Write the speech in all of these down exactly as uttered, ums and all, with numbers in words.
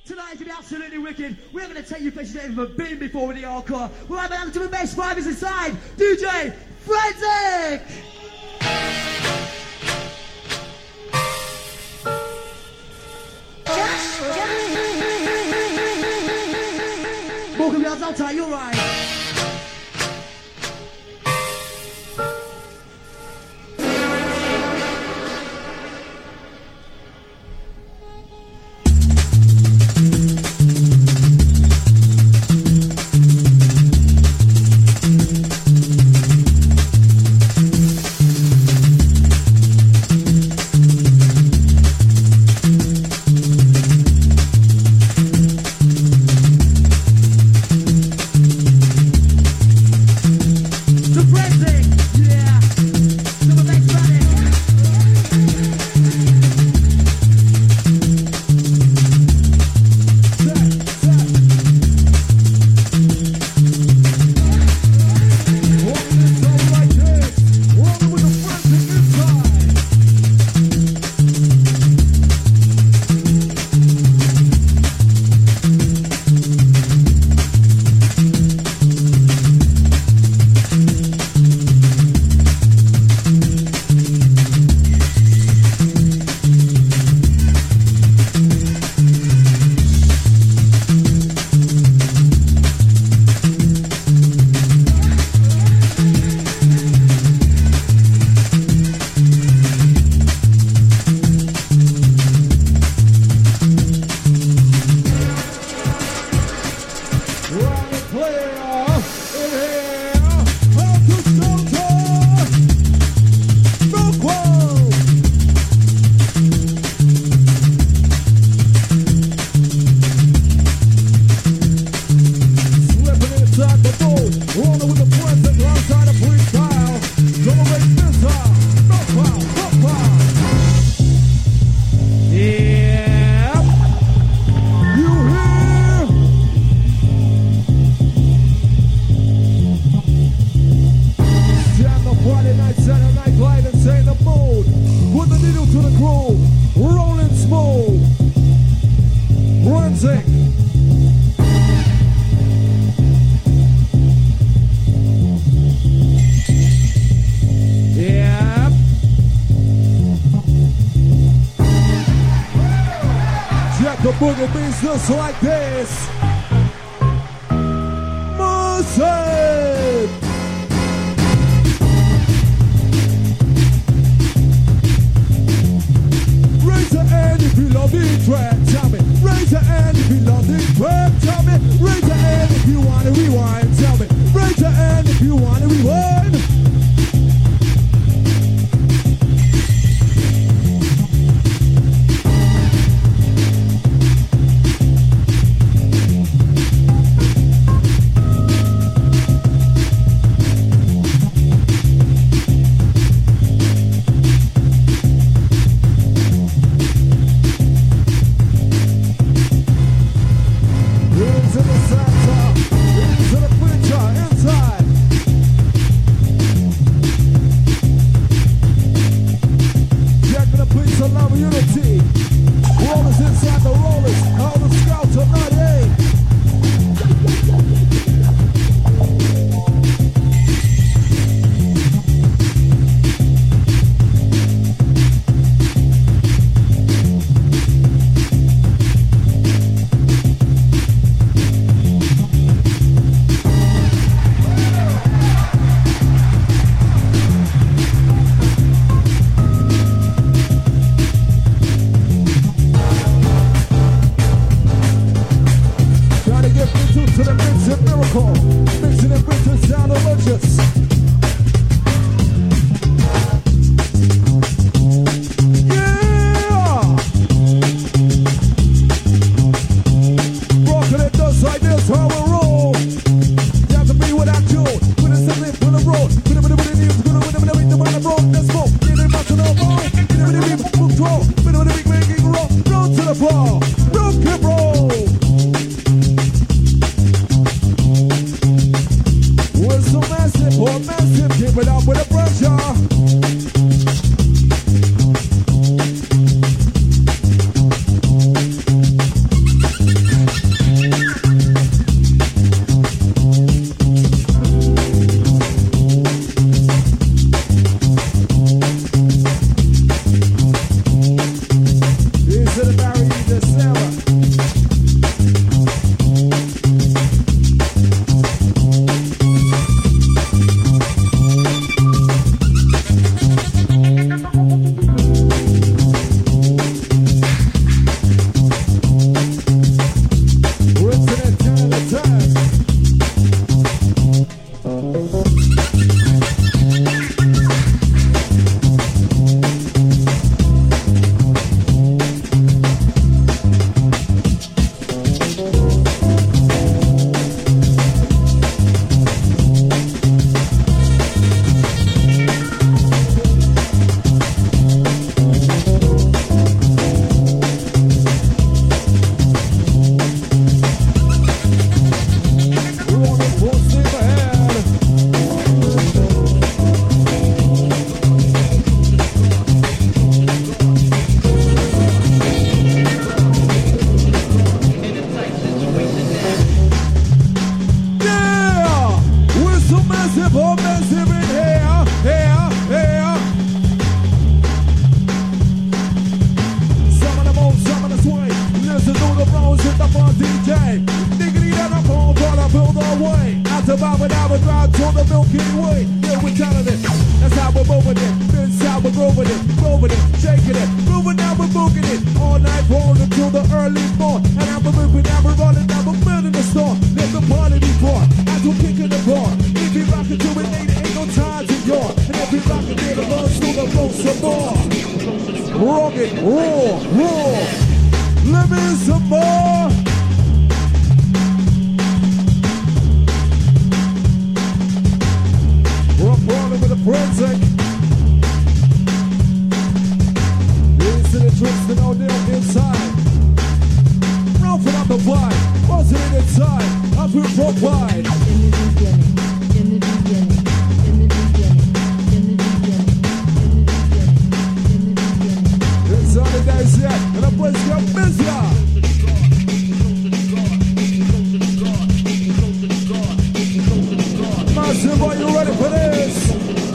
Tonight is going to be absolutely wicked. We're going to take you places you've never been before with the hardcore. We'll have an to the best fighters inside. D J Frenzy! Welcome to our outside, you're right. Just like this, Music! Raise your hand if you love the track, tell me. Raise your hand if you love the track, tell me. Raise your hand if you want to rewind, tell me. Raise your hand if you want to rewind. about when I was round to the Milky Way. Yeah, we're telling it. That's how we're moving it. This how we're grooving it, moving it, shaking it, moving now we're moving it. All night rolling until the early morn. And I'm a moving, now we're rolling, now we're building the store. Let the party be born. As we're kicking the bar. If you rockin' to it, ain't, ain't no time to yawn. And if you rockin' to the road, to the road some more. Rugged, raw, raw. Let me some more. We're rolling with a forensic. This is the Tristan O'Neill inside. Roughing up the vibe. What's it inside? I feel provide. In the beginning, in the beginning, in the beginning, in the beginning, in the beginning, in the beginning. It's all the days yet, and I place your misery. Massive, are you ready for this?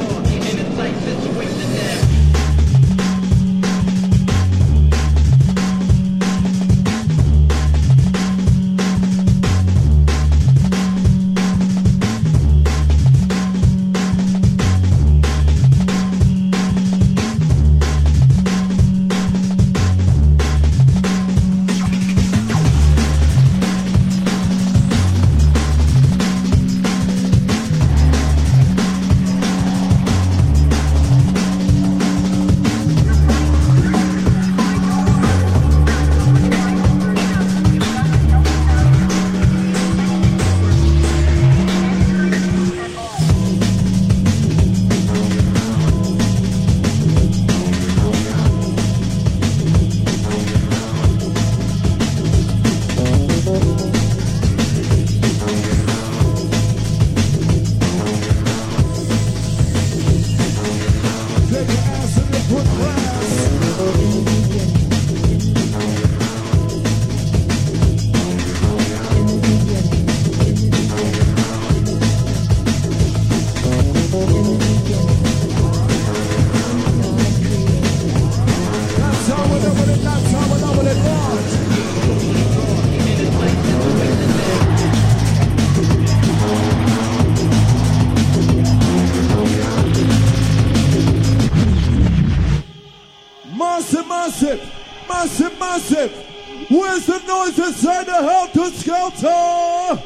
Where's the noise inside the Helter Skelter?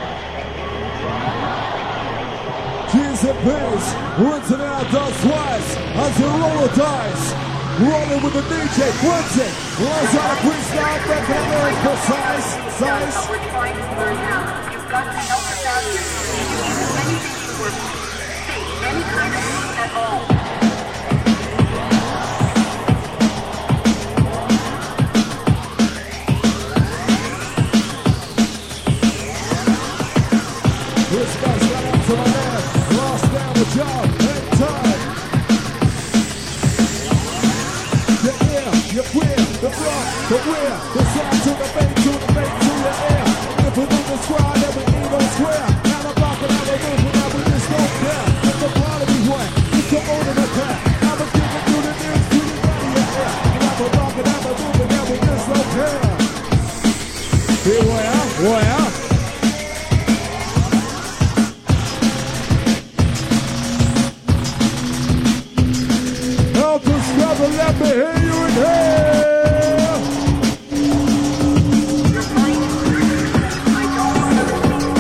Jesus please, rinsing out those twice as you roll the dice. Rolling with the D J, Quincy. Rolls out a freestyle, breaking it very precise. Size. We're trying to learn how. You've got to help us out here. You can do anything to work. Say any kind of thing at all. This guy's got up to my man, lost down the job, and time. The air, your queer, the block, the where, the sound to the bass, to the bass, to the air. If we do the squad, then we ain't no square. Now the block and now we move, and now we just don't care. It's the part of me wet, it's the old of the pack. Now we're giving you the news to the body of air. And now we're rocking, now we're moving, now we just don't care. Here we are, we are. Let me hear you in here.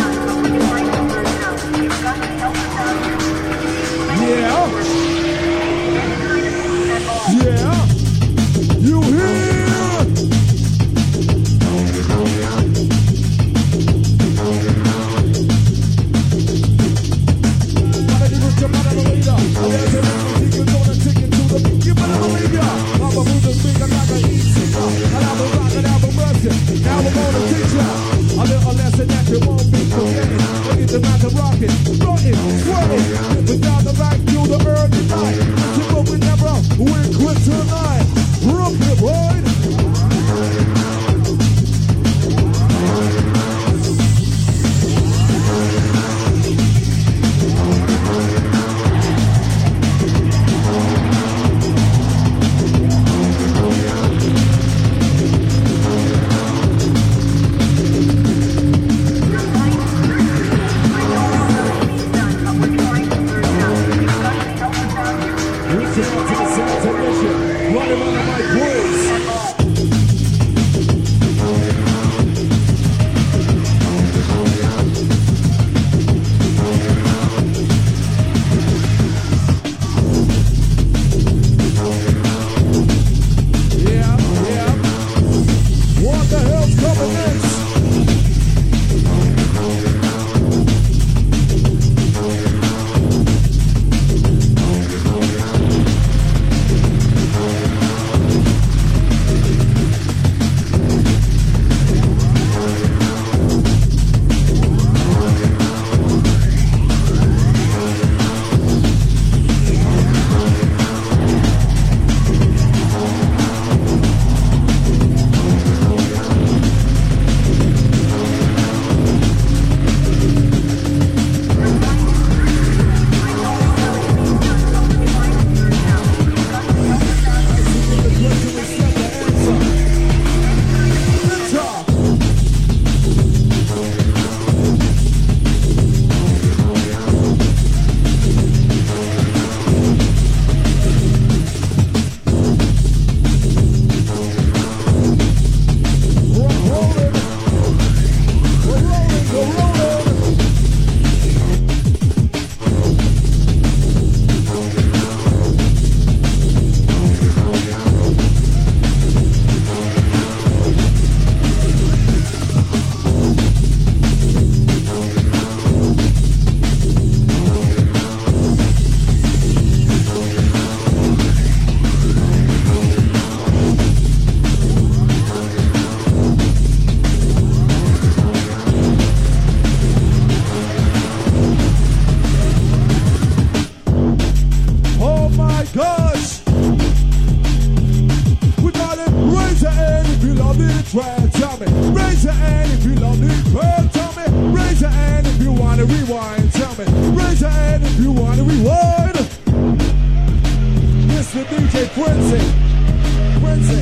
really try and tell me. Raise your hand if you love me, girl, tell me. Raise your hand if you wanna rewind, tell me. Raise your hand if you wanna rewind. Mister D J Frenzy, Frenzy.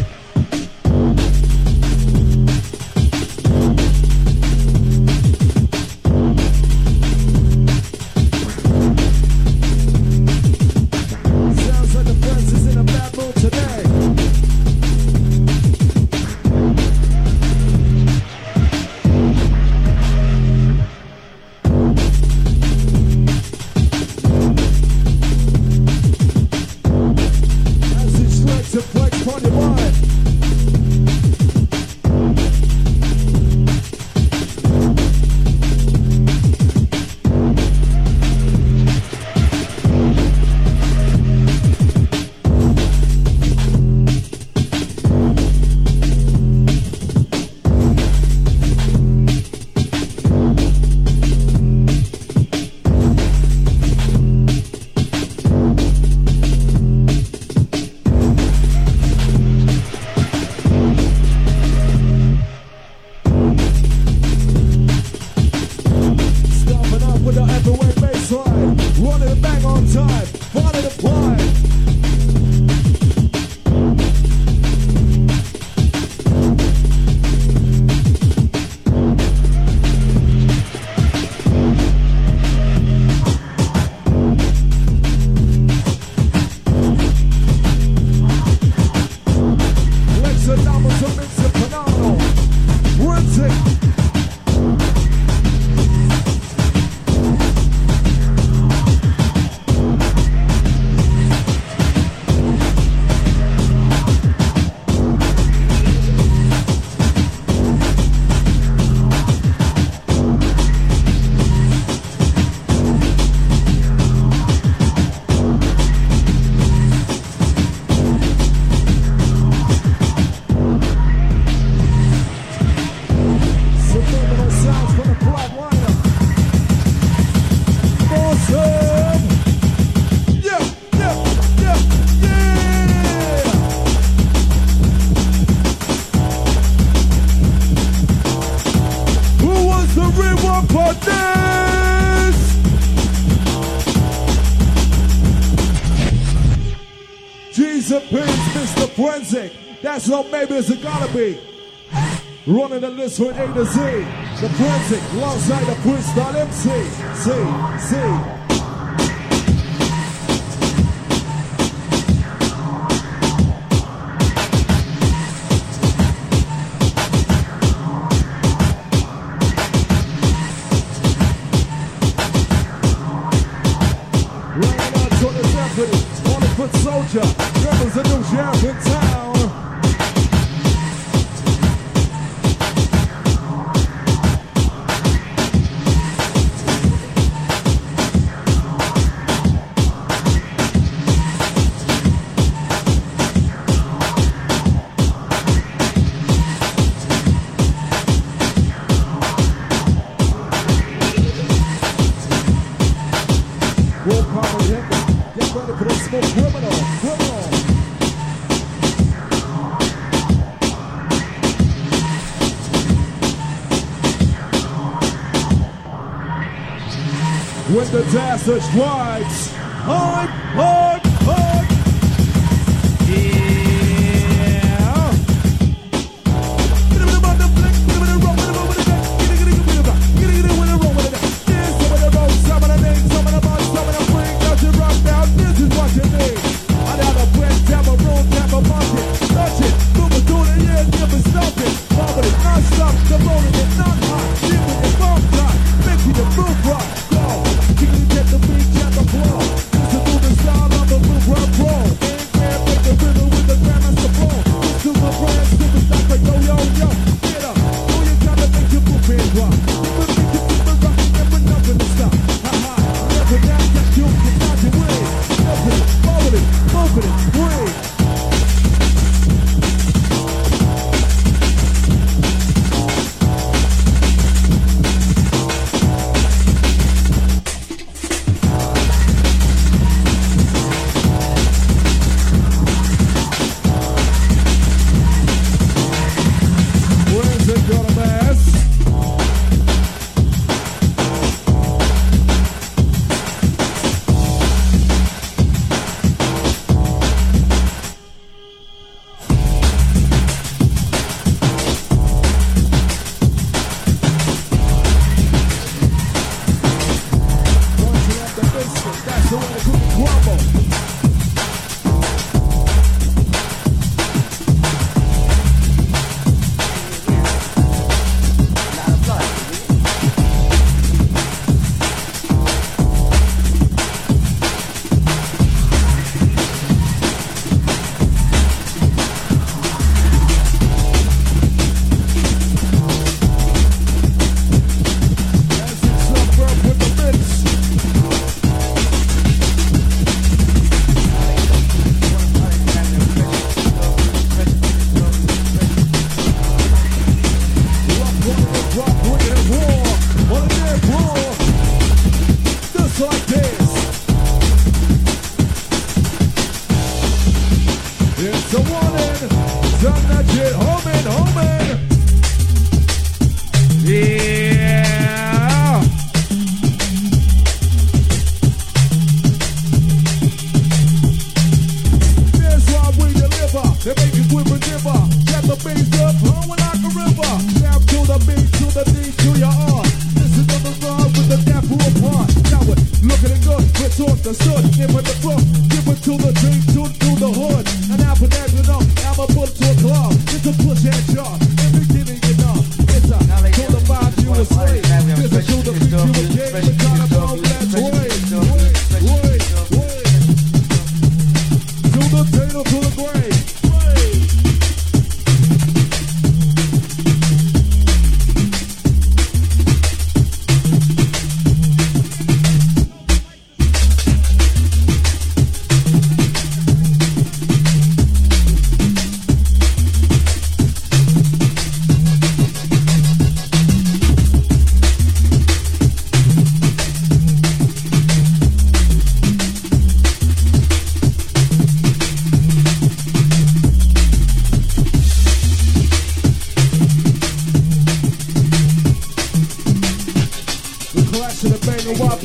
Sounds like the Frenzy's in a bad mood today. To flex on your mind. Mister Forensic, that's how maybe it's gotta be. Running the list from A to Z. The Forensic, alongside the Freestyle M C. C, C. Soldier, rebels a new sheriff in town. We'll call it him. Get ready for the smoke criminal, criminal. When the disaster strikes, hard, hard, hard. Yeah. This is what you need. I got a bread, tap a room, tap a market. Touch it, move it through the years, never stop it. Bubble it, not stop, the rolling it, not hot. Leaving it bomb time, making it move right. Go, can you get the beat, get the flow? Listen to the sound of the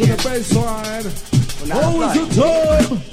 to the bass line. Always in time.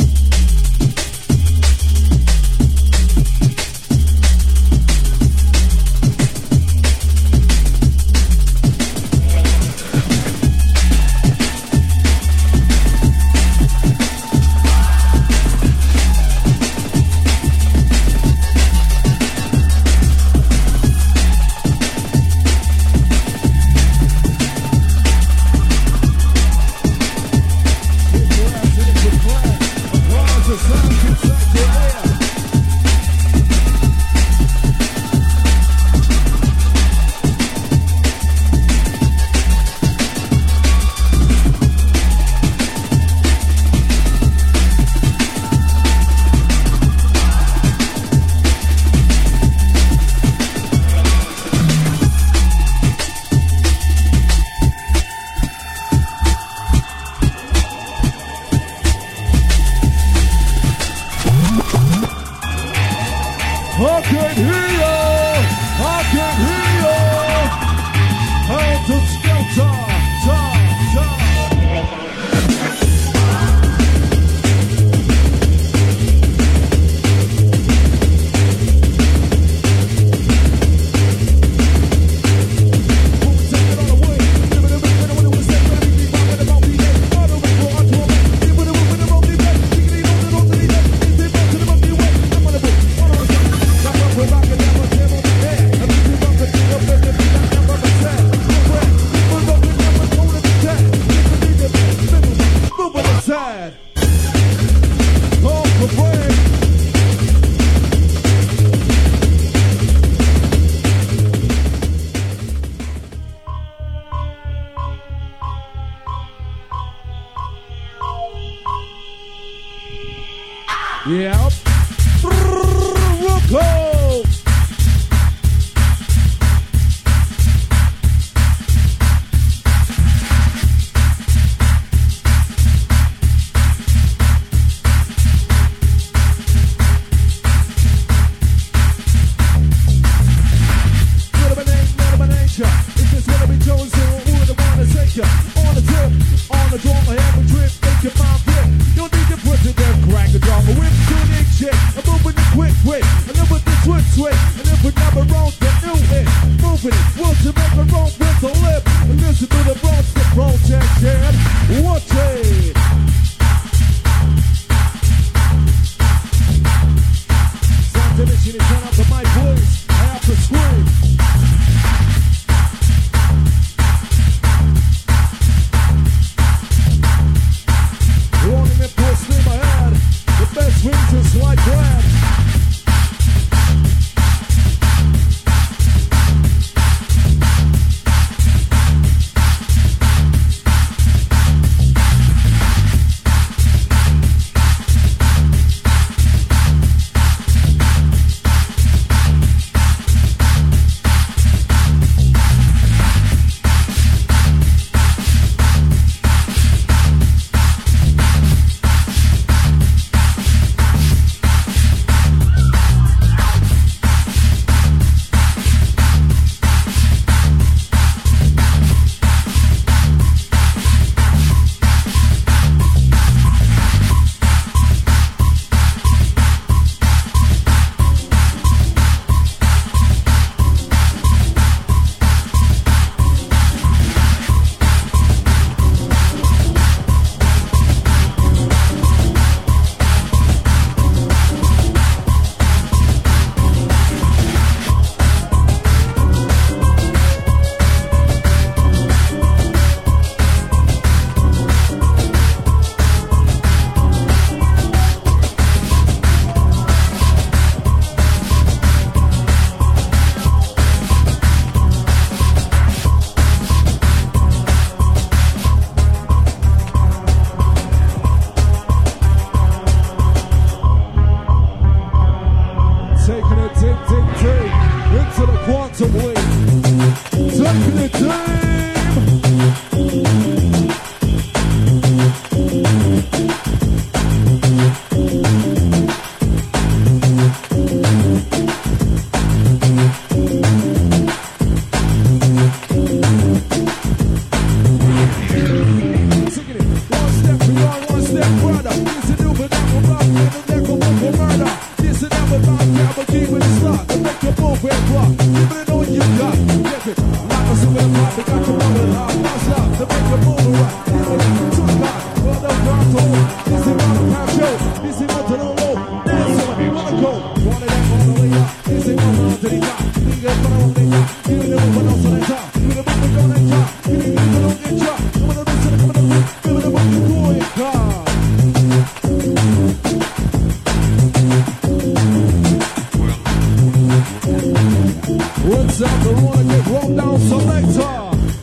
Yep. Rocco. it, roll down selector.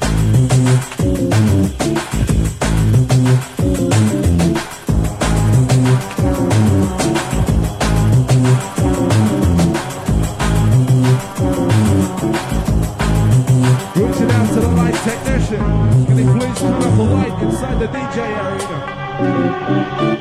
Reaching out to the light technician. Can he please turn up the light inside the D J area?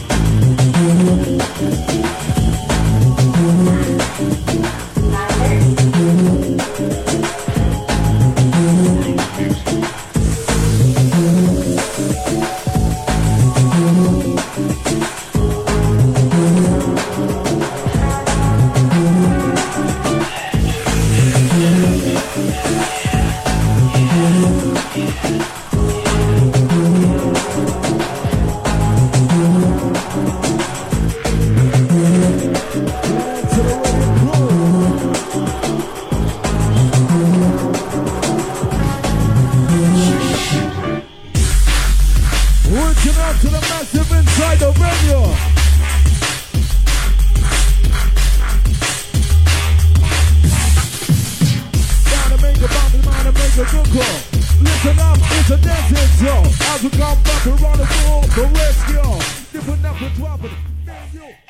Reaching out to the massive inside the venue. Gotta make a bounty, man, and make a good call. Listen up, it's a dancing show. As we come back, we run the world, the rescue. Different up and dropping.